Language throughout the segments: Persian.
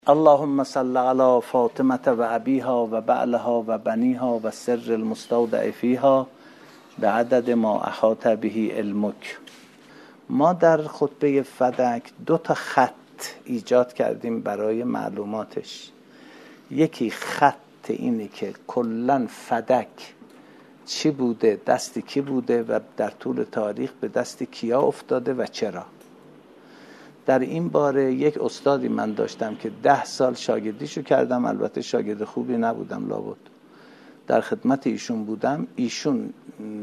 اللهم صل على فاطمة و ابیها و بعلها و بنیها و سر المستودع فیها به عدد ما احاط به علمک. ما در خطبه فدک 2 خط ایجاد کردیم برای معلوماتش. یکی خط اینه که کلن فدک چی بوده، دست کی بوده و در طول تاریخ به دست کیا افتاده و چرا. در این باره یک استادی من داشتم که 10 سال شاگردیشو کردم، البته شاگرد خوبی نبودم لابد. در خدمت ایشون بودم. ایشون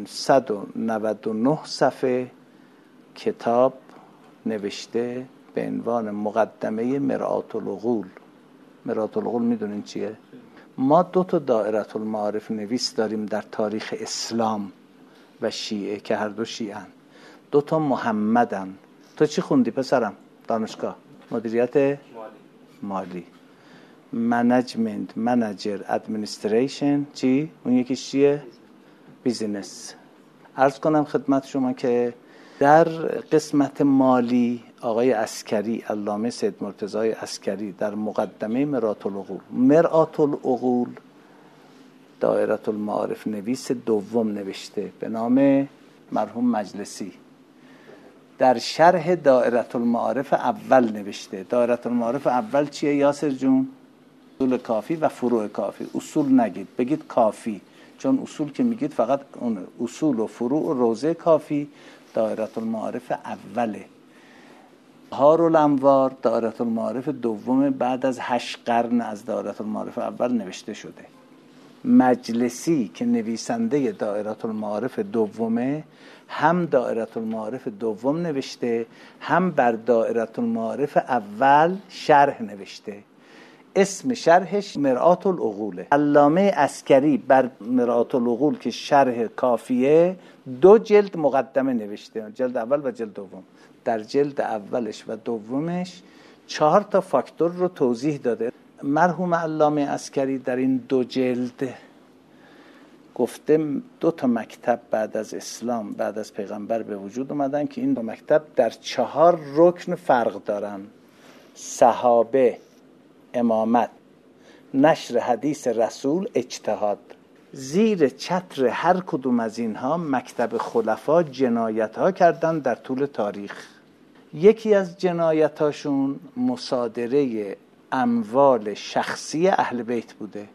199 صفحه کتاب نوشته به عنوان مقدمه مرآة العقول. مرآة العقول میدونین چیه؟ ما 2 دائره المعارف نویس داریم در تاریخ اسلام و شیعه که هر دو شیعن. 2 محمدن. تو چی خوندی پسرم؟ دانشگاه مدیریت مالی، منیجمنت، منیجر، ادمنستریشن. چی؟ اون یکیش چیه؟ بیزینس. عرض کنم خدمت شما که در قسمت مالی آقای عسکری، علامه سید مرتضی عسکری در مقدمه مرآة العقول، مرآة العقول دائره المعارف نویس دوم نوشته به نام مرحوم مجلسی. در شرح دائره المعارف اول نوشته. دائره المعارف اول چیه یاسر جون؟ اصول کافی و فروع کافی. اصول نگید، بگید کافی، چون اصول که میگید فقط اون اصول و فروع و روضه کافی دائره المعارف اوله. بهار الانوار دائره المعارف دوم بعد از 8 قرن از دائره المعارف اول نوشته شده. مجلسی که نویسنده دائره المعارف دومه، هم دائره المعارف دوم نوشته، هم بر دائره المعارف اول شرح نوشته. اسم شرحش مرآة العقوله. علامه عسکری بر مرآة العقول که شرح کافیه 2 جلد مقدمه نوشته، جلد اول و جلد دوم. در جلد اولش و دومش 4 فاکتور رو توضیح داده. مرحوم علامه عسکری در این 2 جلد گفته 2 مکتب بعد از اسلام، بعد از پیغمبر به وجود اومدن که این 2 مکتب در 4 رکن فرق دارن: صحابه، امامت، نشر حدیث رسول، اجتهاد. زیر چتر هر کدوم از اینها مکتب خلفا جنایت ها کردن در طول تاریخ. یکی از جنایت هاشون مصادره اموال شخصی اهل بیت بوده.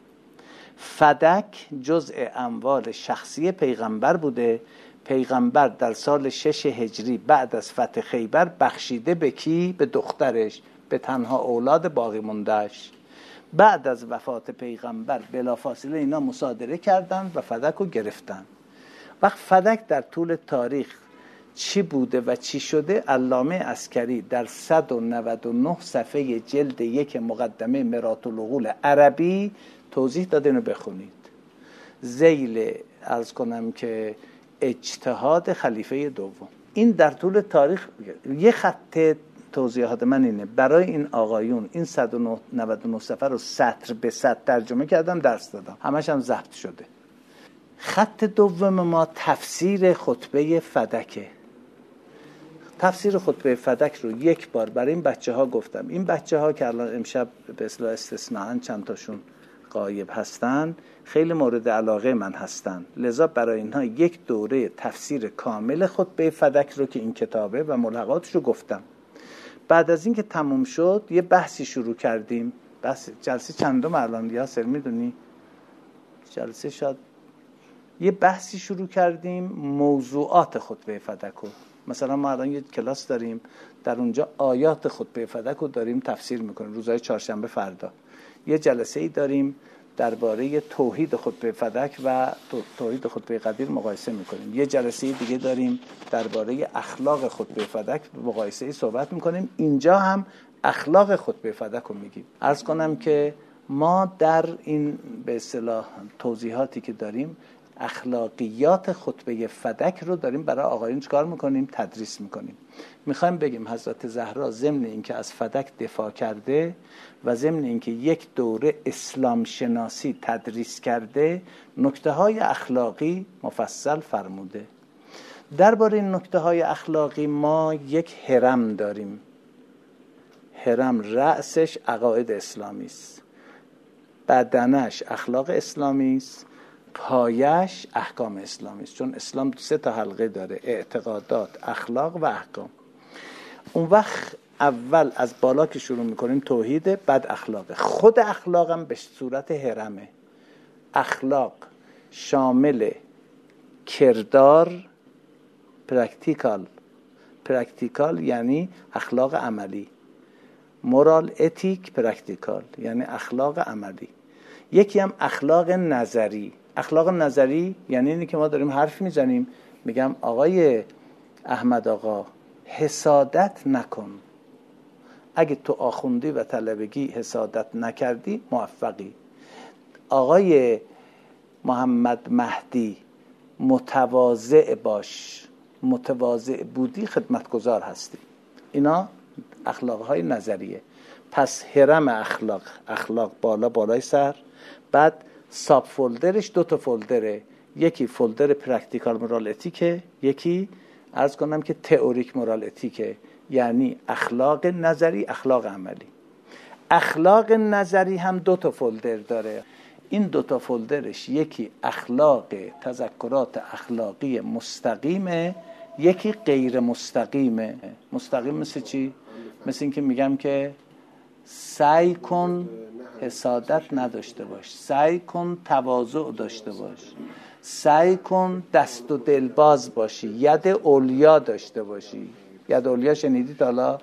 فدک جزء اموال شخصی پیغمبر بوده. پیغمبر در سال 6 هجری بعد از فتح خیبر بخشیده به کی؟ به دخترش، به تنها اولاد باقی موندهش. بعد از وفات پیغمبر بلافاصله اینا مصادره کردن و فدک رو گرفتن. وقت فدک در طول تاریخ چی بوده و چی شده علامه عسکری در 199 صفحه جلد 1 مقدمه مرآة العقول عربی توضیح داده. اینو بخونید. ذیل عرض کنم که اجتهاد خلیفه دوم. این در طول تاریخ یه خط توضیحات من اینه. برای این آقایون این 199 صفحه رو سطر به سطر ترجمه کردم، درس دادم، همش هم ضبط شده. خط دوم ما تفسیر خطبه فدکه. تفسیر خطبه فدک رو 1 بار برای این بچه‌ها گفتم. این بچه‌ها که الان امشب به اصطلاح استثناءً چند تاشون غایب هستن، خیلی مورد علاقه من هستن، لذا برای اینها 1 دوره تفسیر کامل خطبه فدک رو که این کتابه و ملحقاتش رو گفتم. بعد از این که تموم شد یه بحثی شروع کردیم. بحث جلسه چندم الان یاسر میدونی؟ جلسه شاید یه بحثی شروع کردیم موضوعات خطبه فدک رو. مثلا ما الان یه کلاس داریم در اونجا آیات خطبه فدک رو داریم تفسیر میکنیم روزهای چهارشنبه فردا. یه جلسه ای داریم درباره توحید خطبه فدک و توحید خطبه قدیر مقایسه میکنیم. یه جلسه دیگه داریم درباره اخلاق خطبه فدک مقایسه ای صحبت میکنیم. اینجا هم اخلاق خطبه فدک رو میگیم. عرض کنم که ما در این به اصطلاح توضیحاتی که داریم اخلاقیات خطبه فدک رو داریم برای آقایون چیکار میکنیم؟ تدریس میکنیم. میخوایم بگیم حضرت زهرا ضمن اینکه از فدک دفاع کرده و ضمن اینکه 1 دوره اسلام شناسی تدریس کرده، نکته‌های اخلاقی مفصل فرموده. درباره این نکته‌های اخلاقی ما 1 هرم داریم. هرم رأسش عقاید اسلامی است، بدنش اخلاق اسلامی است، پایش احکام اسلامی است. چون اسلام 3 حلقه داره: اعتقادات، اخلاق و احکام. اون وقت اول از بالا که شروع میکنیم توحیده، بعد اخلاقه. خود اخلاقم به صورت هرمه. اخلاق شامل کردار، پرکتیکال یعنی اخلاق عملی، مورال اتیک پرکتیکال یعنی اخلاق عملی. یکی هم اخلاق نظری. اخلاق نظری یعنی اینی که ما داریم حرف میزنیم، میگم آقای احمد آقا حسادت نکن، اگه تو آخوندی و طلبگی حسادت نکردی موفقی. آقای محمد مهدی متواضع باش، متواضع بودی خدمتگزار هستی. اینا اخلاقهای نظریه. پس هرم اخلاق بالای سر، بعد ساب فولدرش 2 فولدره، یکی فولدر پرکتیکال مورال اتیکه، یکی عرض کنم که تئوریک مورال اتیکه، یعنی اخلاق نظری، اخلاق عملی. اخلاق نظری هم 2 فولدر داره. این 2 فولدرش یکی اخلاق تذکرات اخلاقی مستقیمه، یکی غیر مستقیمه. مستقیم مثل چی؟ مثل این که میگم که سعی کن حسادت نداشته باش، سعی کن تواضع داشته باش، سعی کن دست و دلباز باشی، ید اولیا داشته باشی. ید اولیا شنیدید حالا؟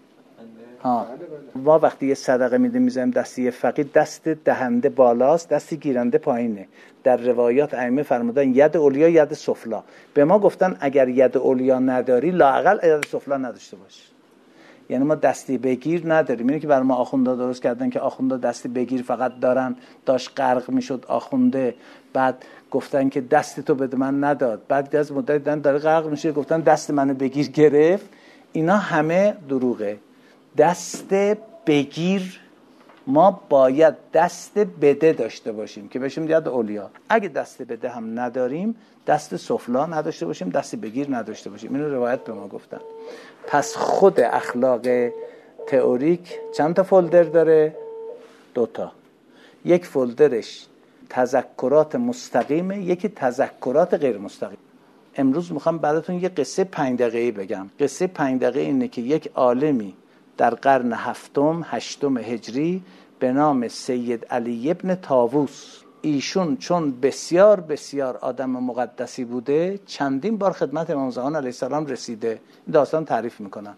ما وقتی یه صدقه میدیم میذاریم دست یه فقیر، دست دهنده بالاست، دست گیرنده پایینه. در روایات ائمه فرمودن ید اولیا ید سفلا. به ما گفتن اگر ید اولیا نداری لااقل ید سفلا نداشته باش. یعنی ما دستی بگیر نداریم. اینه که برای ما آخوندا درست کردن که آخوندا دستی بگیر فقط دارن. داشت غرق میشد آخونده، بعد گفتن که دست تو بده، من نداد. بعد از مدت دیدن داره غرق میشه، گفتن دست منو بگیر، گرفت. اینا همه دروغه. دست بگیر، ما باید دست بده داشته باشیم که بشیم ید اولیا. اگه دست بده هم نداریم، دست سفلا نداشته باشیم، دست بگیر نداشته باشیم. اینو روایت به ما گفتن. پس خود اخلاق تئوریک چند تا فولدر داره؟ 2. یک فولدرش تذکرات مستقیمه، یکی تذکرات غیر مستقیم. امروز میخوام براتون یه قصه 5 دقیقه‌ای بگم. قصه 5 دقیقه اینه که یک عالمی در قرن 7-8 هجری به نام سید علی ابن طاووس، ایشون چون بسیار بسیار آدم مقدسی بوده، چندین بار خدمت امام زمان علیه السلام رسیده. این داستان تعریف میکنن.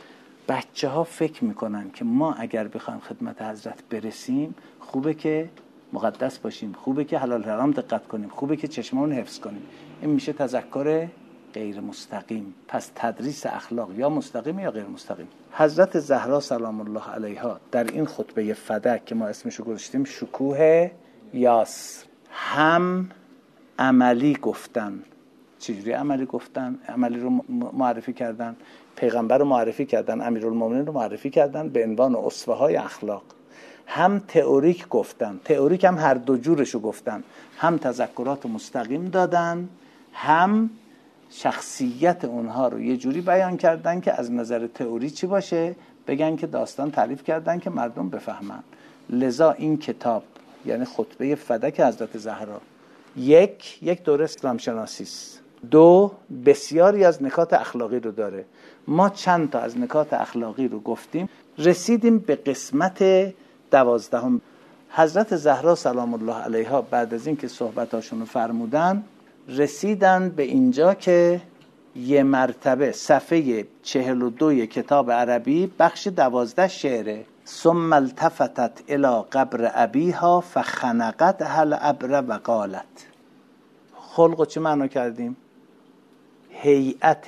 بچه ها فکر میکنن که ما اگر بخوایم خدمت حضرت برسیم، خوبه که مقدس باشیم، خوبه که حلال حرام دقت کنیم، خوبه که چشممون حفظ کنیم. این میشه تذکر غیر مستقیم. پس تدریس اخلاق یا مستقیم یا غیر مستقیم. حضرت زهرا سلام الله علیها در این خطبه فدک که ما اسمشو گذاشتیم شکوه یاس، هم عملی گفتن. چجوری عملی گفتن؟ عملی رو معرفی کردن، پیغمبر رو معرفی کردن، امیرالمومنین رو معرفی کردن به عنوان اسوه های اخلاق. هم تئوریک گفتن، تئوریک هم هر دو جورشو گفتن. هم تذکرات مستقیم دادن، هم شخصیت اونها رو یه جوری بیان کردن که از نظر تئوری چی باشه، بگن که داستان تعریف کردن که مردم بفهمن. لذا این کتاب یعنی خطبه فدک حضرت زهرا یک دوره اسلام شناسی است، 2 بسیاری از نکات اخلاقی رو داره. ما چند تا از نکات اخلاقی رو گفتیم، رسیدیم به قسمت 12. حضرت زهرا سلام الله علیها بعد از این که صحبتاشون رو فرمودن، رسیدن به اینجا که یه مرتبه صفحه 42 کتاب عربی بخش 12 شعره: ثم التفتت الی قبر ابیها فخنقت الابر و قالت. خلقو چه معنا کردیم؟ هیئت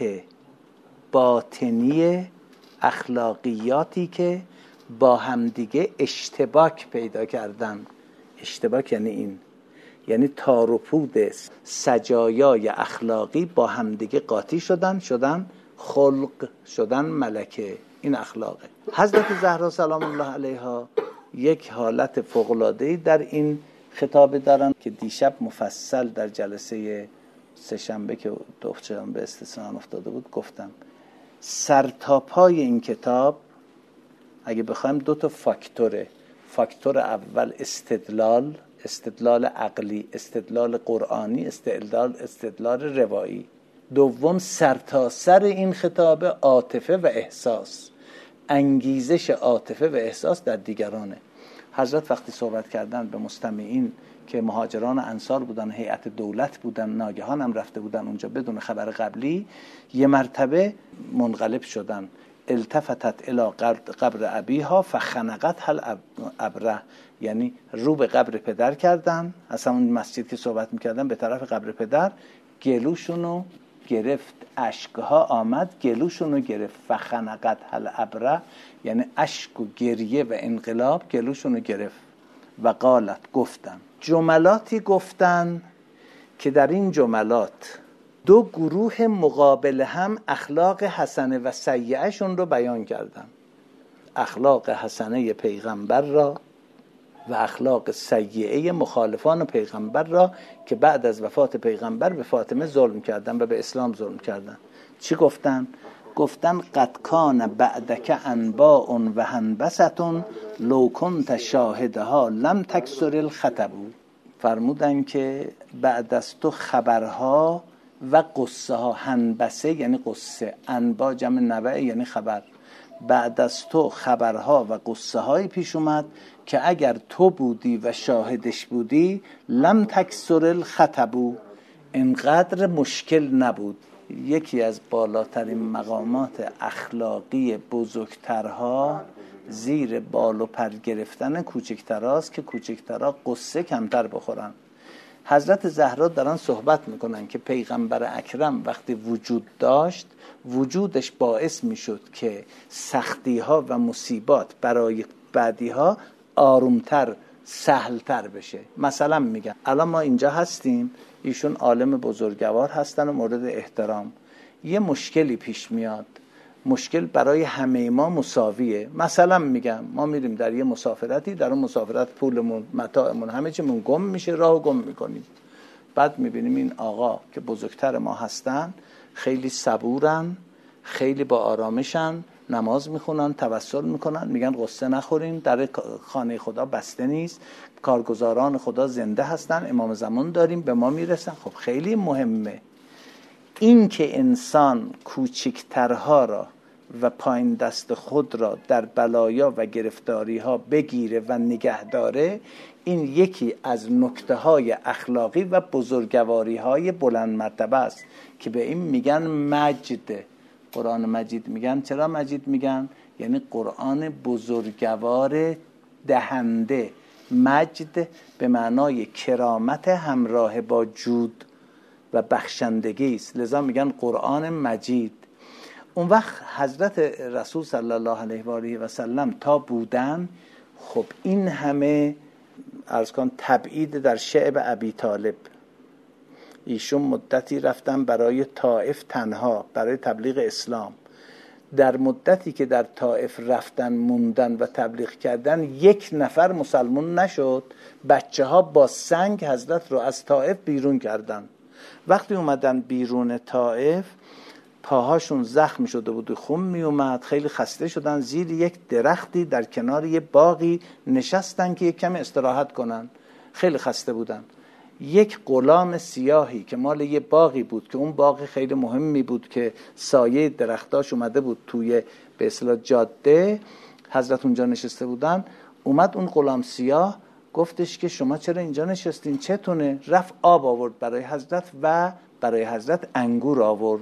باطنی اخلاقیاتی که با همدیگه اشتباک پیدا کردن. اشتباک یعنی این، یعنی تار و پود سجایای اخلاقی با همدیگه قاطی شدن خلق، شدن ملکه. این اخلاقه. حضرت زهرا سلام الله علیها یک حالت فوق‌العاده‌ای در این خطاب دارن که دیشب مفصل در جلسه سه‌شنبه که دوشنبه استثنا افتاده بود گفتم. سر تا پای این کتاب اگه بخوایم 2 فاکتوره. فاکتور اول استدلال عقلی، استدلال قرآنی، استدلال روایی. دوم سرتاسر این خطاب عاطفه و احساس، انگیزش عاطفه و احساس در دیگرانه. حضرت وقتی صحبت کردن به مستمعین که مهاجران انصار بودن، هیئت دولت بودن، ناگهان هم رفته بودن اونجا بدون خبر قبلی، یه مرتبه منقلب شدن. التفتت الی قبر ابیها فخنقت هل ابره، یعنی رو به قبر پدر کردن، اصلا اون مسجد که صحبت میکردن به طرف قبر پدر، گلوشونو گرفت، اشکها آمد گلوشونو گرفت. فخنقت هل ابره یعنی اشک و گریه و انقلاب گلوشونو گرفت. و قالت، گفتن، جملاتی گفتن که در این جملات 2 گروه مقابل هم اخلاق حسنه و سیئه شون رو بیان کردن. اخلاق حسنه پیغمبر را و اخلاق سیئه مخالفان پیغمبر را که بعد از وفات پیغمبر به فاطمه ظلم کردن و به اسلام ظلم کردن. چی گفتن؟ گفتن قد کان بعدک انباء و هنبستون لو کنت شاهدها لم تکسر الخطب. فرمودن که بعد از تو خبرها و قصه ها، هنبسه یعنی قصه، انبا جمع نبع یعنی خبر، بعد از تو خبرها و قصه های پیش اومد که اگر تو بودی و شاهدش بودی لم تکسر الخطب، اینقدر مشکل نبود. یکی از بالاترین مقامات اخلاقی بزرگترها زیر بال و پر گرفتن کوچکتراست که کوچکترها قصه کمتر بخورن. حضرت زهرا دارن صحبت میکنن که پیغمبر اکرم وقتی وجود داشت، وجودش باعث میشد که سختی ها و مصیبات برای بعدی ها آرومتر، سهلتر بشه. مثلا میگن الان ما اینجا هستیم، ایشون عالم بزرگوار هستن و مورد احترام، یه مشکلی پیش میاد، مشکل برای همه ما مساویه. مثلا میگم ما میریم در یه مسافرتی، در اون مسافرت پولمون، متاعمون، همه چیمون گم میشه، راهو گم میکنیم. بعد میبینیم این آقا که بزرگتر ما هستن خیلی صبورن، خیلی با آرامشن، نماز میخونن، توسل میکنن، میگن قصه نخورین، در خانه خدا بسته نیست، کارگزاران خدا زنده هستن، امام زمان داریم به ما میرسن. خب خیلی مهمه این که انسان کوچکترها را و پایین دست خود را در بلایا و گرفتاری ها بگیره و نگه داره. این یکی از نکته های اخلاقی و بزرگواری های بلند مرتبه است که به این میگن مجد. قرآن مجید میگن. چرا مجید میگن؟ یعنی قرآن بزرگوار دهنده. مجد به معنای کرامت همراه با جود و بخشندگی است، لذا میگن قرآن مجید. اون وقت حضرت رسول صلی الله علیه و آله و سلم تا بودن، خب این همه عرض کن تبعید در شعب ابی طالب، ایشون مدتی رفتن برای طائف تنها برای تبلیغ اسلام. در مدتی که در طائف رفتن موندن و تبلیغ کردن، 1 نفر مسلمان نشد. بچه ها با سنگ حضرت رو از طائف بیرون کردن. وقتی اومدن بیرون طائف، پاهاشون زخم شده بود، خون می اومد، خیلی خسته شدن، زیر یک درختی در کنار یه باغی نشستن که یک کم استراحت کنن، خیلی خسته بودن. یک غلام سیاهی که مال یه باغی بود که اون باغ خیلی مهمی بود که سایه درختاش اومده بود توی به اصطلاح جاده، حضرت اونجا نشسته بودن، اومد اون غلام سیاه گفتش که شما چرا اینجا نشستین، چتونه؟ رفت آب آورد برای حضرت و برای حضرت انگور آورد.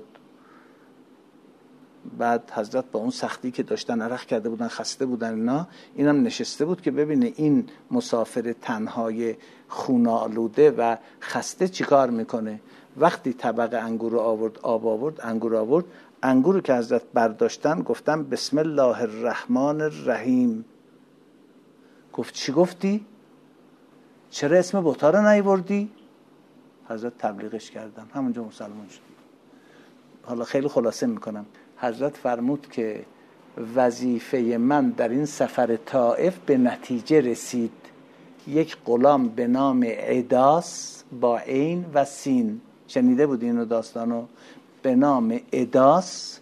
بعد حضرت با اون سختی که داشتن، عرق کرده بودن، خسته بودن اینا، اینم نشسته بود که ببینه این مسافر تنهای خونالوده و خسته چیکار میکنه. وقتی طبق انگور آورد، آب آورد، انگور آورد، انگور که حضرت برداشتن گفتن بسم الله الرحمن الرحیم. گفت چی گفتی؟ چرا اسم بوتا رو نیاوردی؟ حضرت تبلیغش کردن، همونجا مسلمان شد. حالا خیلی خلاصه میکنم. حضرت فرمود که وظیفه من در این سفر طائف به نتیجه رسید. یک غلام به نام اداس با عین و سین، شنیده بود اینو داستانو؟ به نام اداس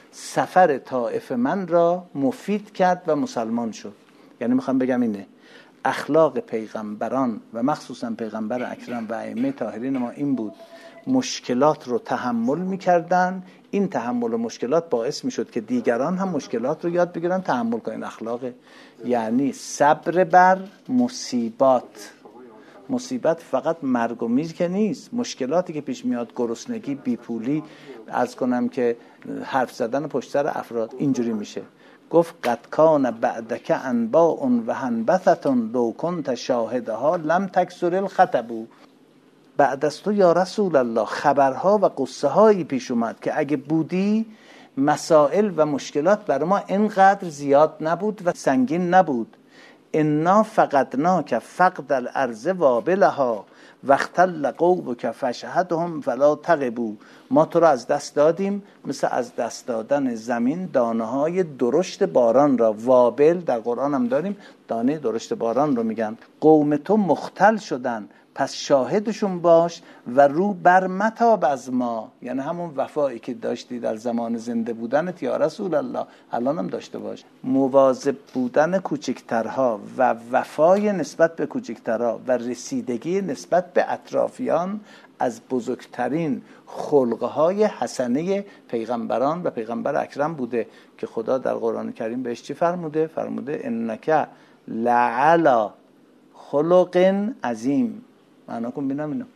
سفر طائف من را مفید کرد و مسلمان شد. یعنی میخوام بگم اینه، اخلاق پیغمبران و مخصوصا پیغمبر اکرم و ائمه طاهرین ما این بود، مشکلات رو تحمل میکردن. این تحمل مشکلات باعث میشد که دیگران هم مشکلات رو یاد بگیرن تحمل کنن. اخلاق یعنی صبر بر مصیبات. مصیبت فقط مرگ و میر که نیست، مشکلاتی که پیش میاد، گرسنگی، بیپولی، عرض کنم که حرف زدن پشت سر افراد، اینجوری میشه. گفت قد کان بعدک انباء و هنبثة لو کنت شاهدها لم تکثر الخطب. بعد از تو یا رسول الله خبرها و قصه هایی پیش اومد که اگه بودی مسائل و مشکلات برای ما اینقدر زیاد نبود و سنگین نبود. انا فقدناک فقد الارض وابلها واختل قومک فاشهدهم فلا تغبوا. ما تو را از دست دادیم مثل از دست دادن زمین دانه های درشت باران را. وابل در قرآن هم داریم، دانه درشت باران رو میگن. قوم تو مختل شدن پس شاهدشون باش و رو بر متاب از ما، یعنی همون وفایی که داشتی در زمان زنده بودنت یا رسول الله الان هم داشته باش. مواظب بودن کوچکترها و وفای نسبت به کوچکترها و رسیدگی نسبت به اطرافیان از بزرگترین خلقهای حسنه پیغمبران و پیغمبر اکرم بوده که خدا در قرآن کریم بهش چی فرموده؟ فرموده انک لعلی خلق عظیم. معنا کن ببینم اینو.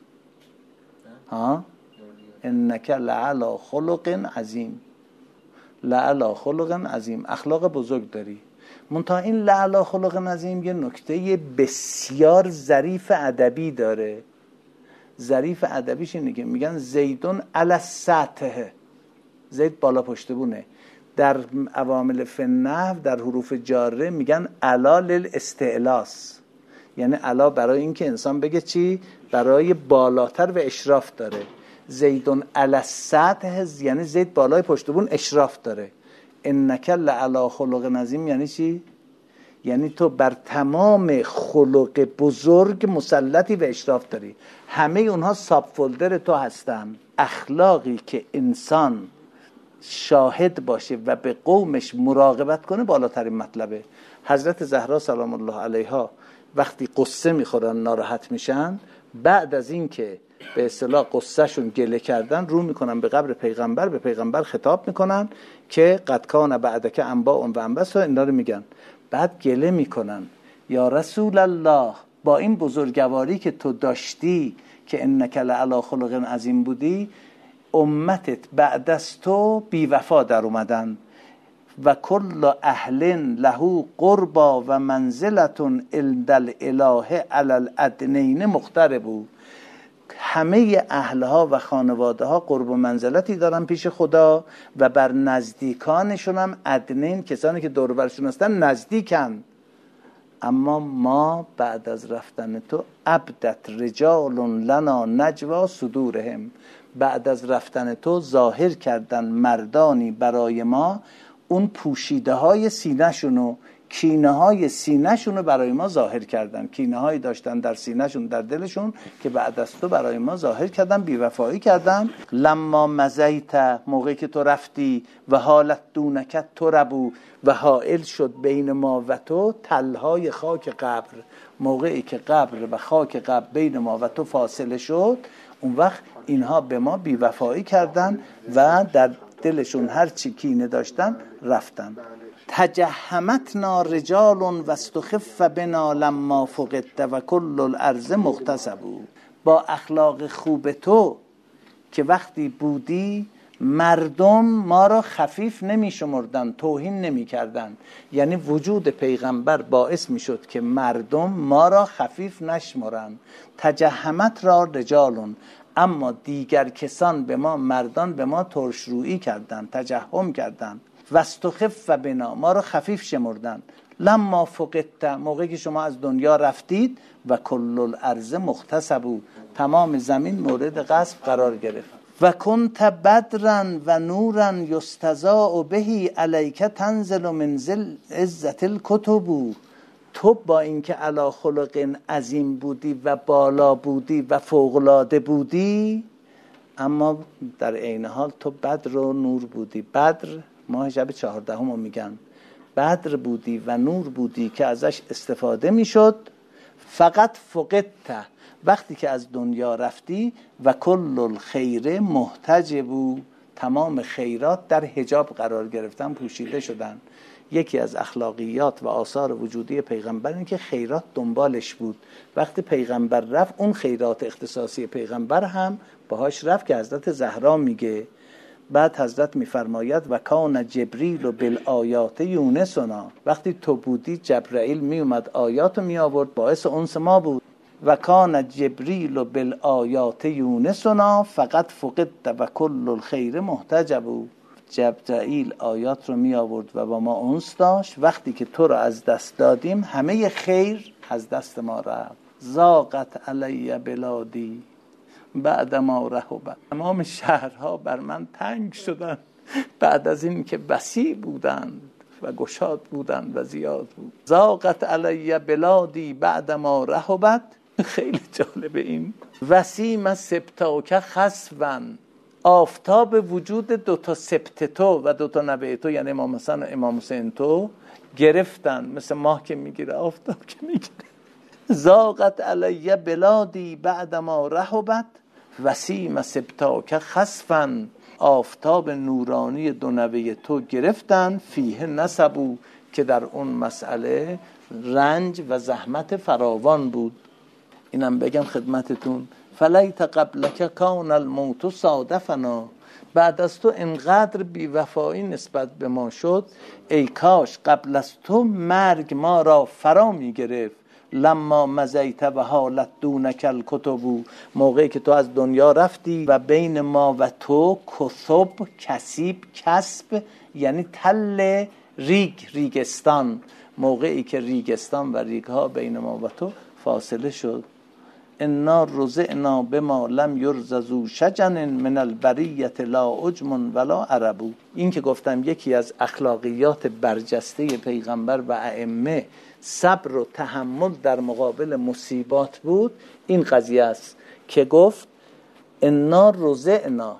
انک لعلی خلق عظیم. لعلی خلق عظیم، اخلاق بزرگ داری. منتها این لعلی خلق عظیم یه نکته بسیار ظریف ادبی داره. ظریف ادبیش اینه که میگن زیدون علی السطح، زید بالا پشت بونه. در عوامل فنحو در حروف جاره میگن علا للاستعلاس، یعنی علا برای این که انسان بگه چی؟ برای بالاتر و اشراف داره. زیدون علی السطح یعنی زید بالای پشت بون اشراف داره. انک لعلی خلق عظیم یعنی چی؟ یعنی تو بر تمام خلق بزرگ مسلطی و اشراف داری. همه اونها ساب فولدر تو هستن. اخلاقی که انسان شاهد باشه و به قومش مراقبت کنه بالاترین مطلبه. حضرت زهرا سلام الله علیها وقتی قصه میخورن ناراحت میشن، بعد از این که به اصطلاح قصه شون گله کردن رو میکنن به قبر پیغمبر، به پیغمبر خطاب میکنن که قد کان بعدک انباء و انبث، اینا رو میگن. بعد گله میکنن یا رسول الله با این بزرگواری که تو داشتی که انک لعلی خلق عظیم بودی، امتت بعد از تو بی وفا در اومدن و کل اهل له قربا و منزلتون عند الاله علی الادنین مقتربو. همه اهلها و خانواده ها قرب و منزلتی دارن پیش خدا و بر نزدیکانشون هم ادنین، کسانی که دور و برشون هستن، نزدیکن. اما ما بعد از رفتن تو ابدت رجال لنا نجوا صدورهم، بعد از رفتن تو ظاهر کردن مردانی برای ما اون پوشیده های سینه شونو، کینه های سینه شونو برای ما ظاهر کردن. کینه هایی داشتن در سینه شون، در دلشون، که بعد از تو برای ما ظاهر کردن، بیوفایی کردن. لما مزیت، موقعی که تو رفتی، و حالت دونکت تو ربو، و حائل شد بین ما و تو تلهای خاک قبر. موقعی که قبر و خاک قبر بین ما و تو فاصله شد، اون وقت اینها به ما بیوفایی کردن و در دلشون هر چی کینه داشتن رفتن. تجهمتنا رجال و استخف بنا لما فقدت و کل الارض مغتصب. با اخلاق خوب تو که وقتی بودی مردم ما را خفیف نمی شمردن، توهین نمی کردن. یعنی وجود پیغمبر باعث می شد که مردم ما را خفیف نشمرن. تجهمت را رجالون، اما دیگر کسان به ما، مردان به ما ترشرویی کردن، تجهم کردن. واستخف بنا، ما رو خفیف شمردن. لما فقدت، موقعی که شما از دنیا رفتید، و کل الارض مغتصب، تمام زمین مورد غصب قرار گرفت. و کنت بدرا و نورا یستضاء به علیک تنزل من عزت الکتب. تو با اینکه علی خلق عظیم بودی و بالا بودی و فوق‌العاده بودی، اما در عین حال تو بدر و نور بودی. بدر ماه شب 14 رو میگن. بدر بودی و نور بودی که ازش استفاده میشد. فقط فقدت، وقتی که از دنیا رفتی. و کل الخیر محتجب، تمام خیرات در حجاب قرار گرفتن، پوشیده شدن. یکی از اخلاقیات و آثار وجودی پیغمبر این که خیرات دنبالش بود. وقتی پیغمبر رفت اون خیرات اختصاصی پیغمبر هم باهاش رفت که حضرت زهرا میگه. بعد حضرت میفرماید و کان جبریل بالآیات یونسنا، وقتی تو بودی جبرائیل میومد آیاتو می آورد، باعث انس ما بود. و کان جبریل بالآیات یونسنا فقط فقدت و کل الخیر محتجب. جبرائیل آیات رو می آورد و با ما انس داشت. وقتی که تو رو از دست دادیم همه خیر از دست ما رفت. ضاقت علی بلادی بعد ما رحبت، تمام شهرها بر من تنگ شدند بعد از این که وسیع بودند و گشاد بودند و زیاد بود. ضاقت علی بلادی بعد ما رحبت. خیلی جالبه این. وسیم سبتاک خسفا، آفتاب وجود دوتا سبت تو و دوتا نبع تو، یعنی امام حسن و امام حسین تو گرفتن، مثل ماه که میگیره آفتاب که میگیره. ضاقت علی بلادی بعد ما رحبت وسیم سبتاک خسفا، آفتاب نورانی دو نوه تو گرفتن. فیه نسبو، که در اون مسئله رنج و زحمت فراوان بود. اینم بگم خدمتتون، فلیت قبلک کان الموت صادفنا، بعد از تو انقدر بیوفایی نسبت به ما شد، ای کاش قبل از تو مرگ ما را فرا می گرفت. لما مزیت و حالت دونک الکتب، موقعی که تو از دنیا رفتی و بین ما و تو کثب، کسیب، کسب یعنی تل ریگستان، موقعی که ریگستان و ریگها بین ما و تو فاصله شد. انا رزعنا بما لم یرززو شجن من البریت لا عجم ولا عرب. این که گفتم یکی از اخلاقیات برجسته پیغمبر و ائمه صبر و تحمل در مقابل مصیبات بود. این قضیه است که گفت انا رزعنا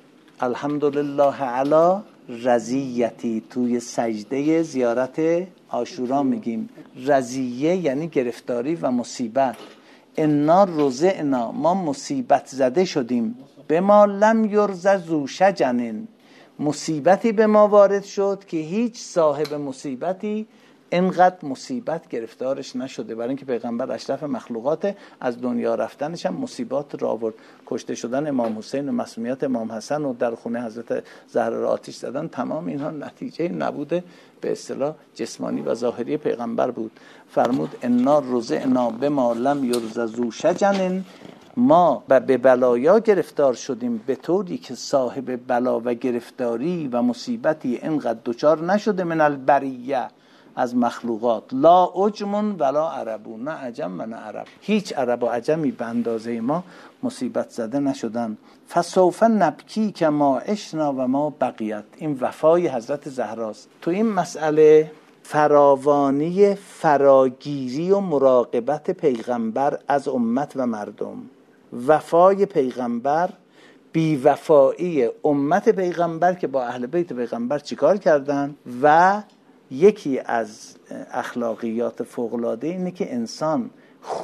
الحمدلله علی رضیتی، توی سجده زیارت عاشورا میگیم. رضیه یعنی گرفتاری و مصیبت. انا رزعنا، ما مصیبت زده شدیم. به ما لم یرززو شجن، مصیبتی به ما وارد شد که هیچ صاحب مصیبتی اینقدر مصیبت گرفتارش نشده. برای اینکه پیغمبر اشرف مخلوقات، از دنیا رفتنش هم مصیبات را آورد. کشته شدن امام حسین و مسمومیت امام حسن و در خونه حضرت زهرا را آتش زدن، تمام اینها نتیجه نبوده به اصطلاح جسمانی و ظاهری پیغمبر بود. فرمود انا رزعنا بما لم یرززو شجن، ما به بلایا گرفتار شدیم به طوری که صاحب بلا و گرفتاری و مصیبتی اینقدر دچار نشده. من البریه، از مخلوقات. لا عجم ولا عربو، نه عجم و نه عرب، هیچ عرب و عجمی به اندازه ما مصیبت زده نشدن. فسوف نبکی که ما عشنا و ما بقیت، این وفای حضرت زهراست. تو این مسئله فراوانی فراگیری و مراقبت پیغمبر از امت و مردم، وفای پیغمبر، بیوفایی امت پیغمبر که با اهل بیت پیغمبر چیکار کردن. و یکی از اخلاقیات فوق‌العاده اینه که انسان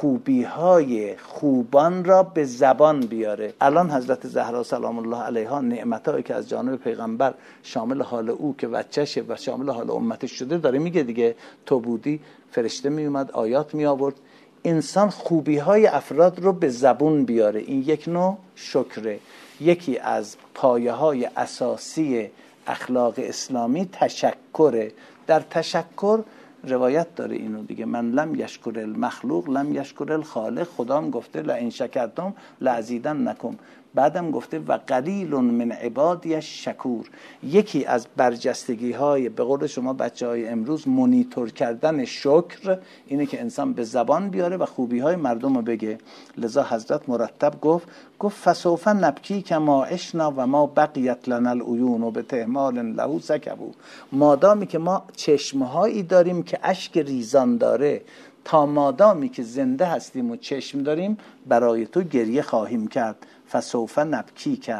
خوبی‌های خوبان را به زبان بیاره. الان حضرت زهرا سلام الله علیها نعمتایی که از جانب پیغمبر شامل حال او که بچه‌شه و شامل حال امتش شده داره میگه دیگه. تو بودی فرشته میومد آیات می آورد. انسان خوبی‌های افراد رو به زبون بیاره، این یک نوع شکره. یکی از پایه‌های اساسی اخلاق اسلامی تشکره. در تشکر روایت داره اینو دیگه، من لم یشکر المخلوق لم یشکر الخالق. خدا هم گفته لئن شکرتم لازیدنکم، بعدم گفته و قلیل من عبادی الشکور. یکی از برجستگی های به قول شما بچهای امروز مونیتور کردن شکر اینه که انسان به زبان بیاره و خوبی های مردم رو بگه. لذا حضرت مرتب گفت فسوف نبکی کما عشنا و ما بقیت لنا العیون و به تهمال له سکبو، مادامی که ما چشمهایی داریم که اشک ریزان داره، تا مادامی که زنده هستیم و چشم داریم برای تو گریه خواهیم کرد. فسوف نبکی که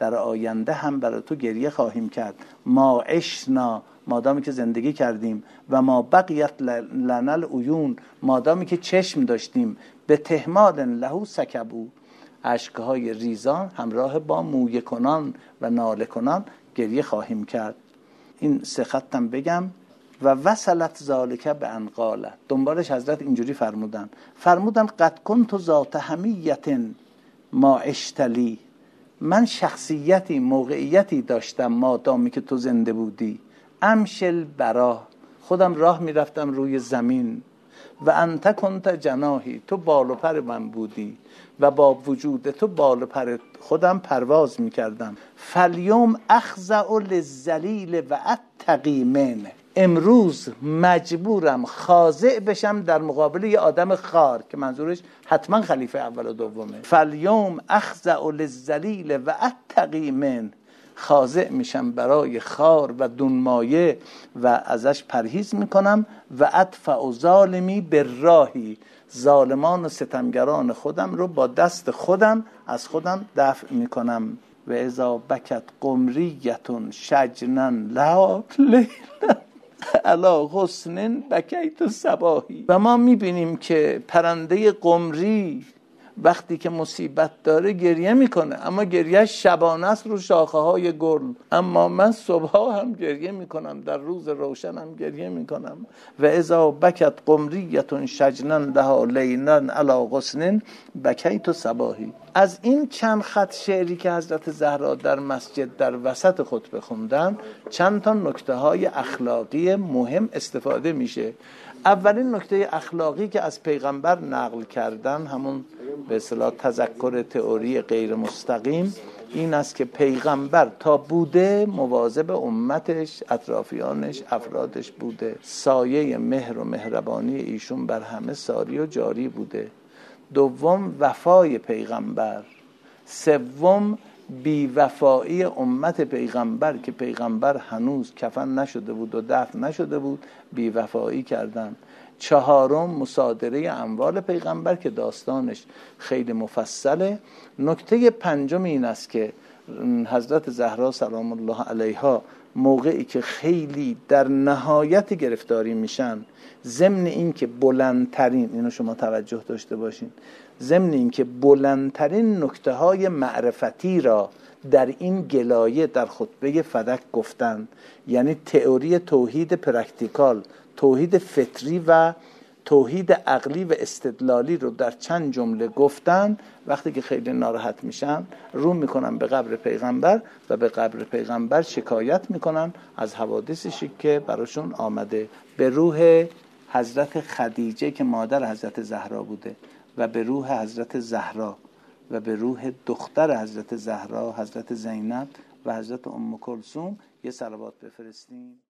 در آینده هم برای تو گریه خواهیم کرد. ما عشنا، مادامی که زندگی کردیم، و ما بقیت لنا العیون، مادامی که چشم داشتیم، به تهماد له سکبو، اشکهای ریزان همراه با مویه کنان و ناله کنان گریه خواهیم کرد. این سه خطم بگم. و وصلت ذالک به انقاله، دنبالش حضرت اینجوری فرمودن قد کنت ذات حمیت ما عشتلی، من شخصیتی، موقعیتی داشتم مادامی که تو زنده بودی. امشل برا، خودم راه میرفتم روی زمین. و انت کنت جناحی، تو بال و پر من بودی و با وجود تو بال و پر خودم پرواز میکردم. فالیوم اخضع للذلیل و اتقی منه، امروز مجبورم خاضع بشم در مقابل یه آدم خار، که منظورش حتما خلیفه اول و دومه. فالیوم اخضع للذلیل و اتقی منه، خاضع میشم برای خار و دونمایه و ازش پرهیز میکنم. و ادفع ظالمی بالراهی، ظالمان و ستمگران خودم رو با دست خودم از خودم دفع میکنم. و اذا بکت قمریتون شجنا لا لیلا علا غصن بکیت صباحی. و ما میبینیم که پرنده قمری وقتی که مصیبت داره گریه میکنه، اما گریه شبانه است رو شاخه های گل. اما من صبحا هم گریه میکنم، در روز روشن هم گریه میکنم. و اذا بکت قمریتون شجنا لها لیلا علی غصن بکیت صباحی. از این چند خط شعری که حضرت زهرا در مسجد در وسط خطبه خوندن، چند تا نکته های اخلاقی مهم استفاده میشه. اولین نکته اخلاقی که از پیغمبر نقل کردن، همون به اصطلاح تذکر تئوری غیر مستقیم، این است که پیغمبر تا بوده مواظب امتش، اطرافیانش، افرادش بوده. سایه مهر و مهربانی ایشون بر همه ساری و جاری بوده. دوم وفای پیغمبر. سوم بی‌وفایی امت پیغمبر، که پیغمبر هنوز کفن نشده بود و دفن نشده بود، بی‌وفایی کردن. چهارم مصادره اموال پیغمبر که داستانش خیلی مفصله. نکته پنجم این است که حضرت زهرا سلام الله علیها موقعی که خیلی در نهایت گرفتاری میشن، ضمن این که بلندترین، اینو شما توجه داشته باشین، ضمن این که بلندترین نکته های معرفتی را در این گلایه در خطبه فدک گفتن، یعنی تئوری توحید پرکتیکال، توحید فطری و توحید عقلی و استدلالی رو در چند جمله گفتن. وقتی که خیلی ناراحت میشن رو میکنن به قبر پیغمبر و به قبر پیغمبر شکایت میکنن از حوادثی که براشون آمده، به روح حضرت خدیجه که مادر حضرت زهرا بوده و به روح حضرت زهرا و به روح دختر حضرت زهرا حضرت زینب و حضرت ام کلثوم یه صلوات بفرستیم.